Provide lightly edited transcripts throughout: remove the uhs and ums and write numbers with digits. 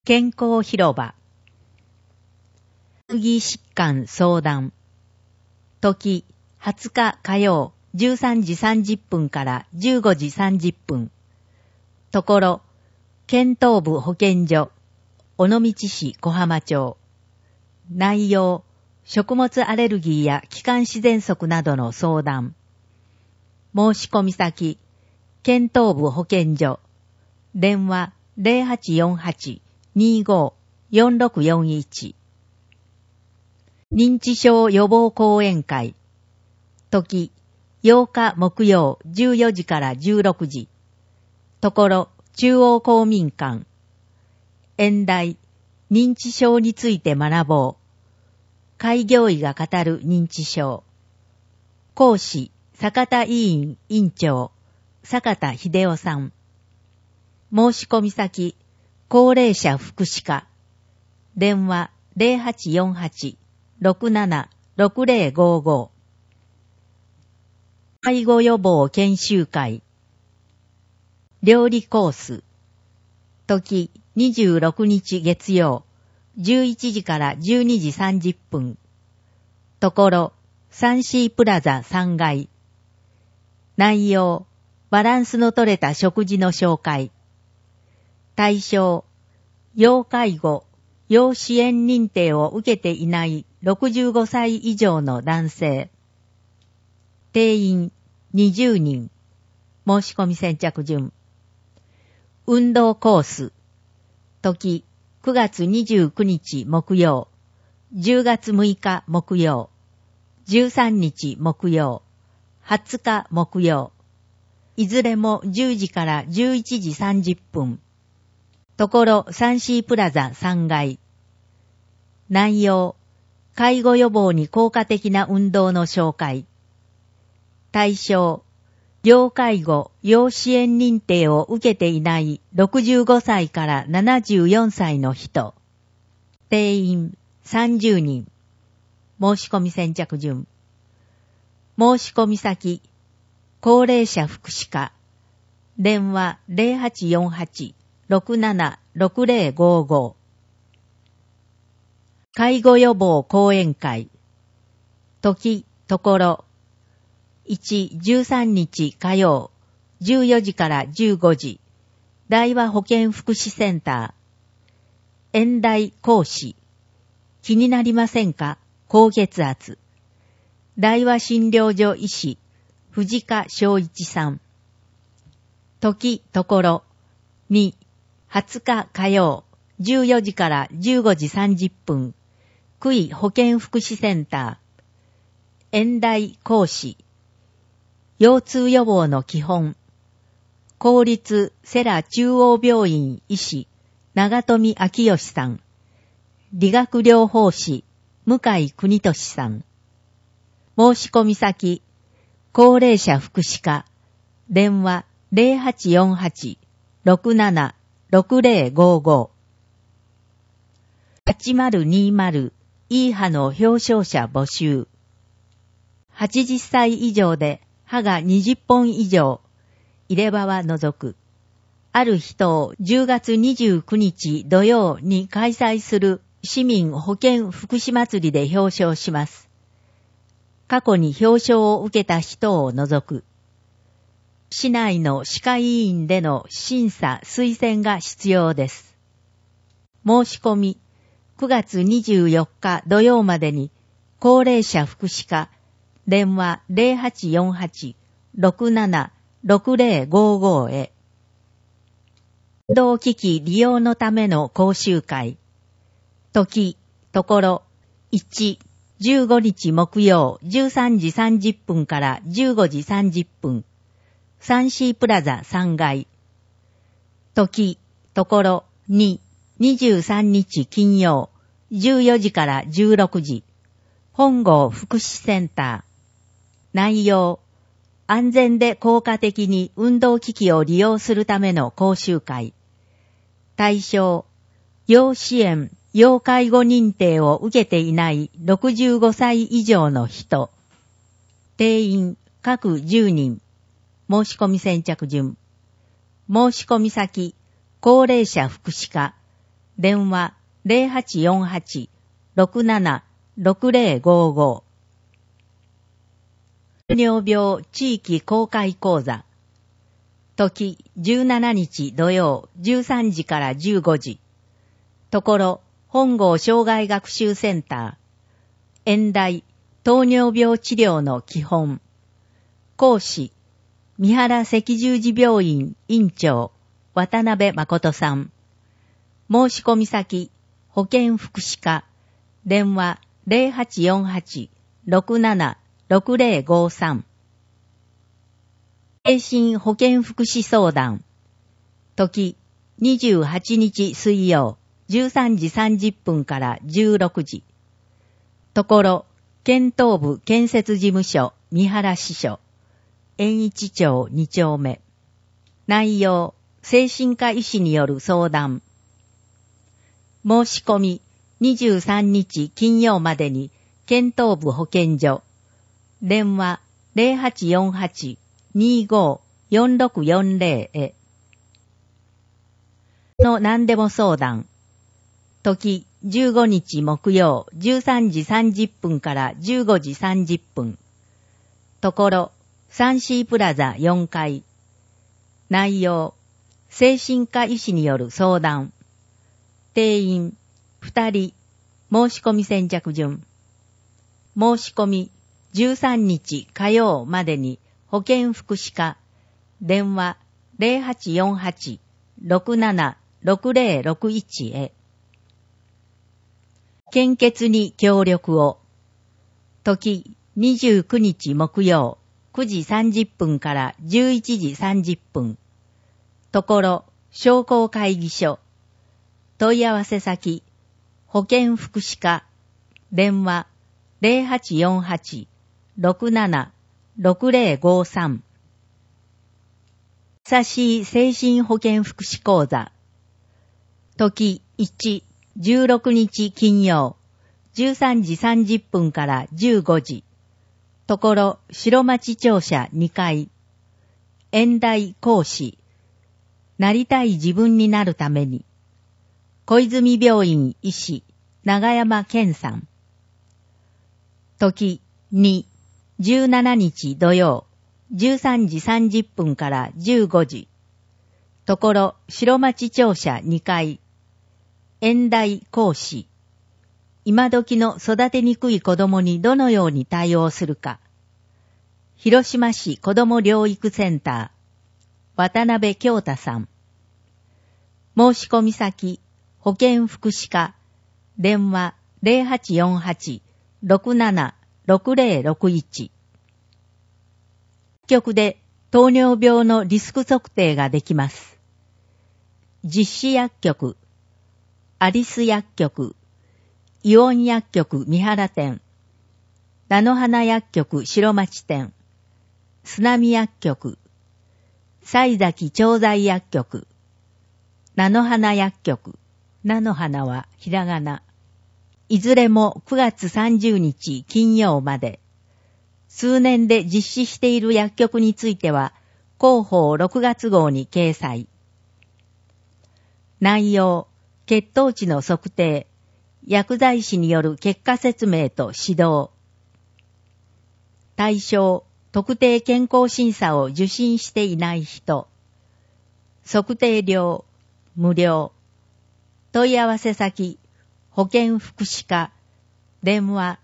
健康広場。アレルギー疾患相談。時、20日火曜、13時30分から15時30分。ところ、県東部保健所、尾道市小浜町。内容、食物アレルギーや気管支喘息などの相談。申し込み先、県東部保健所。電話 0848-25-4641。認知症予防講演会。時、8日木曜14時から16時。ところ、中央公民館。演題、認知症について学ぼう。開業医が語る認知症。講師、坂田委員委員長、坂田秀夫さん。申し込み先、高齢者福祉課。電話0848-676055。介護予防研修会。料理コース。時、26日月曜、11時から12時30分。ところ、サンシープラザ3階。内容、バランスの取れた食事の紹介。対象、要介護、要支援認定を受けていない65歳以上の男性。定員20人。申し込み先着順。運動コース。時、9月29日木曜、10月6日木曜、13日木曜、20日木曜。いずれも10時から11時30分。ところサンシープラザ3階。内容、介護予防に効果的な運動の紹介。対象、要介護、要支援認定を受けていない65歳から74歳の人。定員30人。申し込み先着順。申し込み先、高齢者福祉課。電話0848-676055。介護予防講演会。時、ところ。1、13日火曜、14時から15時。大和保健福祉センター。演題講師。気になりませんか？高血圧。大和診療所医師、藤川昭一さん。時、ところ。2、20日火曜、14時から15時30分。区医保健福祉センター。演題講師。腰痛予防の基本。公立世羅中央病院医師、長富昭義さん。理学療法士、向井邦俊さん。申し込み先、高齢者福祉課。電話0848-676055。8020いい歯の表彰者募集。80歳以上で歯が20本以上、入れ歯は除く。ある人を10月29日土曜に開催する市民保健福祉祭りで表彰します。過去に表彰を受けた人を除く。市内の歯科医院での審査推薦が必要です。申し込み、9月24日土曜までに、高齢者福祉課、電話0848-676055へ。電動機器利用のための講習会。時、ところ、1、15日木曜13時30分から15時30分。サンシープラザ3階。時、ところ、2、23日金曜14時から16時。本郷福祉センター。内容、安全で効果的に運動機器を利用するための講習会。対象、要支援、要介護認定を受けていない65歳以上の人。定員、各10人。申し込み先着順。申し込み先、高齢者福祉課。 電話 0848-676055。糖尿病地域公開講座。時17日土曜13時から15時。ところ、本郷障害学習センター。演題、糖尿病治療の基本。講師、三原赤十字病院院長、渡辺誠さん。申し込み先、保健福祉課。電話0848-676053。精神保健福祉相談。時28日水曜13時30分から16時。ところ、県東部建設事務所三原支所。延一町2丁目。内容、精神科医師による相談。申し込み23日金曜までに県東部保健所。電話0848-25-4640へ。の何でも相談。時15日木曜13時30分から15時30分。ところ、サンシープラザ4階。内容、精神科医師による相談。定員2人。申し込み先着順。申し込み13日火曜までに保健福祉課。電話0848-676061へ。献血に協力を。時29日木曜9時30分から11時30分。ところ、商工会議所。問い合わせ先、保健福祉課。電話0848-676053。優しい精神保健福祉講座。時1、16日金曜、13時30分から15時。ところ、白町庁舎2階。演題講師。なりたい自分になるために。小泉病院医師、長山健さん。時2、17日土曜、13時30分から15時。ところ、白町庁舎2階。演題講師。今時の育てにくい子供にどのように対応するか。広島市子ども療育センター。渡辺京太さん。申し込み先、保健福祉課。電話0848-676061。局で糖尿病のリスク測定ができます。実施薬局、アリス薬局、イオン薬局三原店、菜の花薬局白町店、須波薬局、西崎調剤薬局、菜の花薬局、菜の花はひらがな。いずれも9月30日金曜まで。数年で実施している薬局については、広報6月号に掲載。内容、血糖値の測定、薬剤師による結果説明と指導。対象、特定健康審査を受診していない人。測定料、無料。問い合わせ先、保健福祉課。電話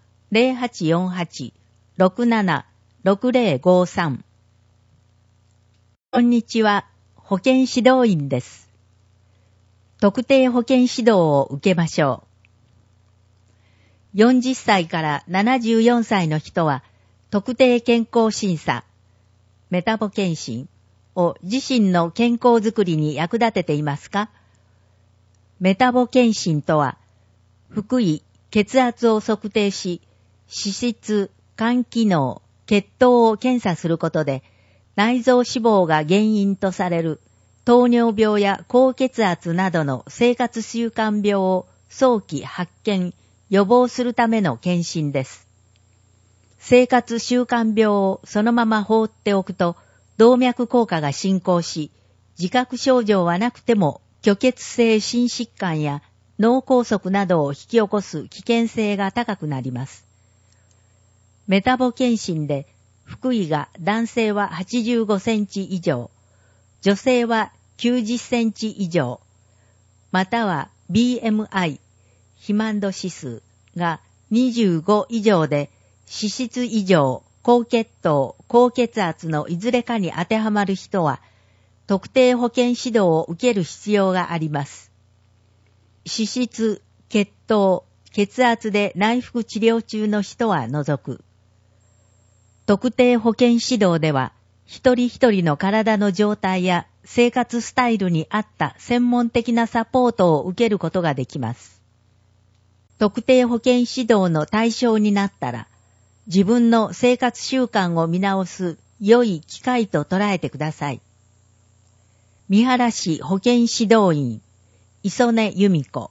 0848-676053。こんにちは、保健指導員です。特定保健指導を受けましょう。40歳から74歳の人は、特定健康審査、メタボ検診を自身の健康づくりに役立てていますか？メタボ検診とは、腹囲、血圧を測定し、脂質、肝機能、血糖を検査することで、内臓脂肪が原因とされる糖尿病や高血圧などの生活習慣病を早期発見、予防するための検診です。生活習慣病をそのまま放っておくと、動脈硬化が進行し、自覚症状はなくても虚血性心疾患や脳梗塞などを引き起こす危険性が高くなります。メタボ検診で、腹囲が男性は85センチ以上、女性は90センチ以上、または BMI、肥満度指数が25以上で、脂質異常、高血糖、高血圧のいずれかに当てはまる人は、特定保健指導を受ける必要があります。脂質、血糖、血圧で内服治療中の人は除く。特定保健指導では、一人一人の体の状態や生活スタイルに合った専門的なサポートを受けることができます。特定保健指導の対象になったら、自分の生活習慣を見直す良い機会と捉えてください。三原市保健指導員、磯根由美子。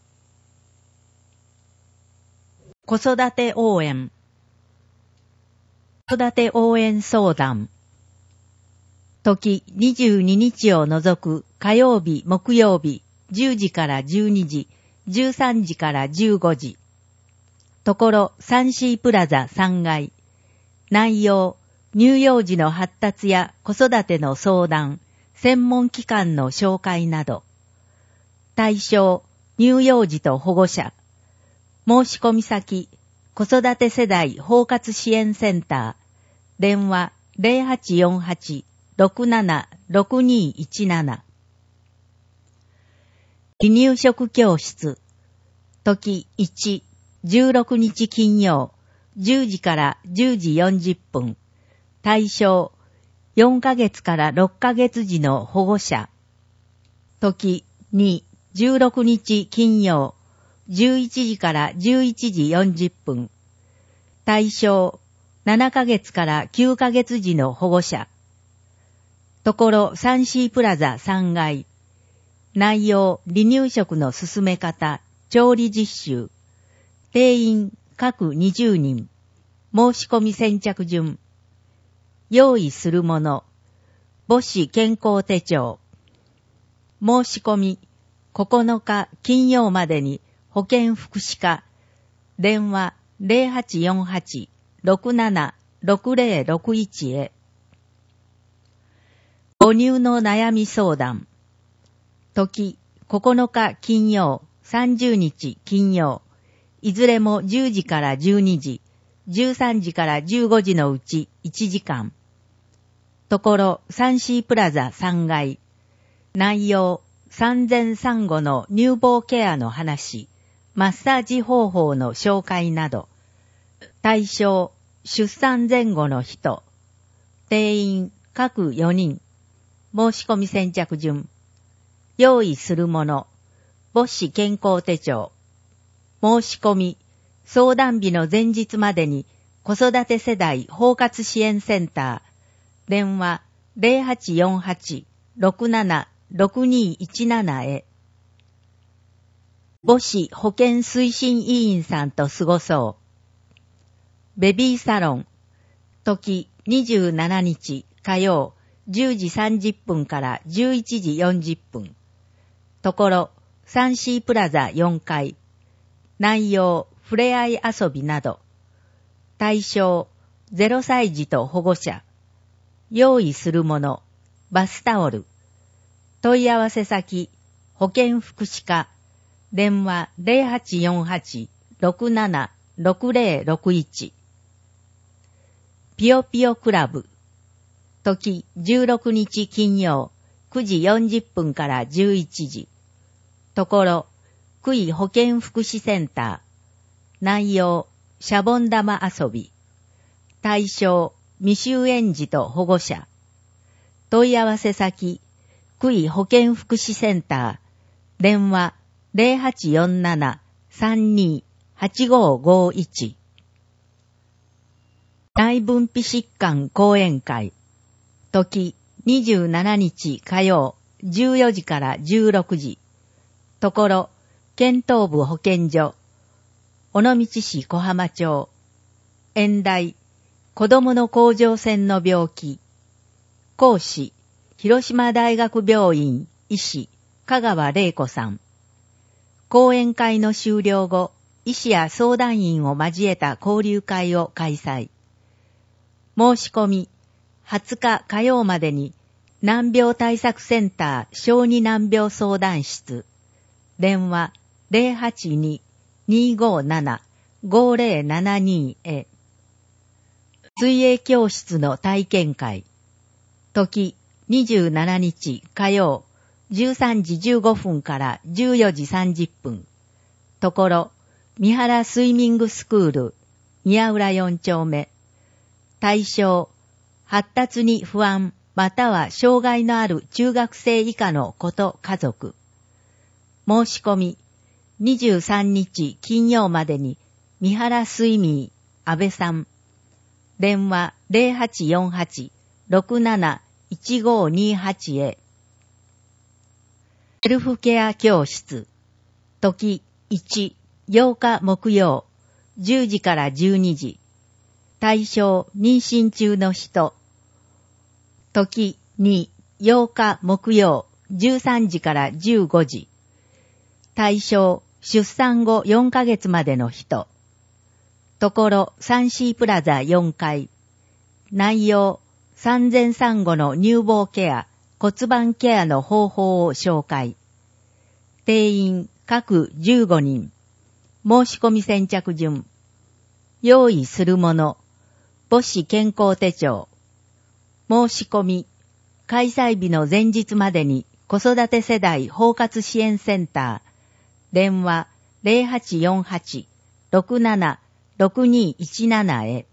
子育て応援。子育て応援相談。時22日を除く火曜日、木曜日、10時から12時、13時から15時。ところサンシープラザ3階。内容、乳幼児の発達や子育ての相談、専門機関の紹介など。対象、乳幼児と保護者。申し込み先、子育て世代包括支援センター。電話 0848-676217。離乳食教室。時1、16日金曜、10時から10時40分。対象、4ヶ月から6ヶ月時の保護者。時2、16日金曜、11時から11時40分。対象、7ヶ月から9ヶ月時の保護者。ところサンシープラザ3階。内容、離乳食の進め方、調理実習。定員各20人。申し込み先着順。用意するもの。母子健康手帳。申し込み。9日金曜までに保健福祉課。電話0848-676061へ。母乳の悩み相談。時9日金曜、30日金曜。いずれも10時から12時、13時から15時のうち1時間。ところサンシープラザ3階。内容、産前産後の乳房ケアの話、マッサージ方法の紹介など。対象、出産前後の人。定員、各4人。申し込み先着順。用意するもの。母子健康手帳。申し込み。相談日の前日までに子育て世代包括支援センター。電話0848-676217へ。母子保健推進委員さんと過ごそう。ベビーサロン。時27日火曜10時30分から11時40分。ところサンシープラザ4階。内容、ふれあい遊びなど。対象、0歳児と保護者。用意するもの、バスタオル。問い合わせ先、保健福祉課。電話0848-676061。ピヨピヨクラブ。時16日金曜、9時40分から11時。ところ、区医保健福祉センター。内容、シャボン玉遊び。対象、未就園児と保護者。問い合わせ先、区医保健福祉センター。電話0847-32-8551。内分泌疾患講演会。時27日火曜14時から16時。ところ、県東部保健所。尾道市小浜町。演題、子供の甲状腺の病気。講師、広島大学病院医師、香川玲子さん。 講演会の終了後、医師や相談員を交えた交流会を開催。申し込み、20日火曜までに、難病対策センター小児難病相談室、電話 082-257-5072 へ。水泳教室の体験会。時27日火曜13時15分から14時30分。ところ、三原スイミングスクール、宮浦4丁目。対象、発達に不安または障害のある中学生以下の子と家族。申し込み、23日金曜までに、三原スイミー、安倍さん。電話0848-671528へ。セルフケア教室。時1、8日木曜、10時から12時。対象、妊娠中の人。時2、8日木曜、13時から15時。対象、出産後4ヶ月までの人。ところ、3C プラザ4階。内容、産前産後の乳房ケア、骨盤ケアの方法を紹介。定員、各15人。申し込み先着順。用意するもの。母子健康手帳。申し込み。開催日の前日までに子育て世代包括支援センター。電話0848-676217へ。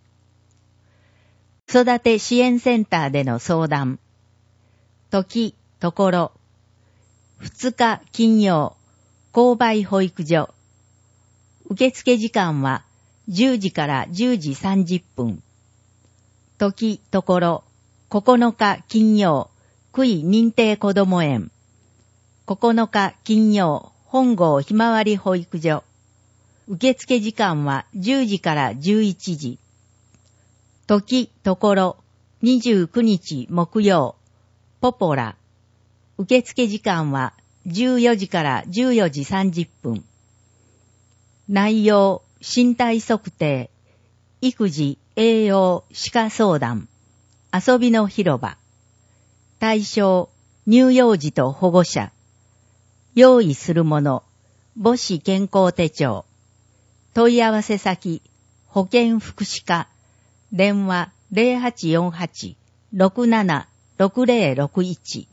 子育て支援センターでの相談。時、ところ。2日金曜、購買保育所。受付時間は10時から10時30分。時、ところ。9日金曜、区医認定こども園。9日金曜、本郷ひまわり保育所。受付時間は10時から11時。時、ところ、29日木曜、ポポラ。受付時間は14時から14時30分。内容、身体測定、育児、栄養、歯科相談。遊びの広場。対象、乳幼児と保護者。用意するもの、母子健康手帳。問い合わせ先、保健福祉課。電話0848-676061。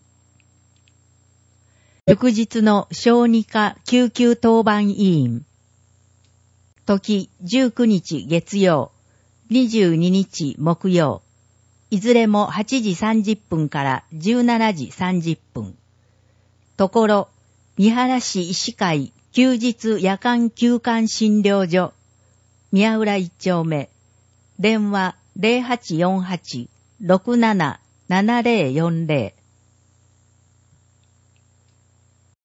翌日の小児科救急当番委員。時19日月曜、22日木曜。いずれも8時30分から17時30分。ところ、三原市医師会休日夜間休館診療所。宮浦1丁目。電話0848-677040。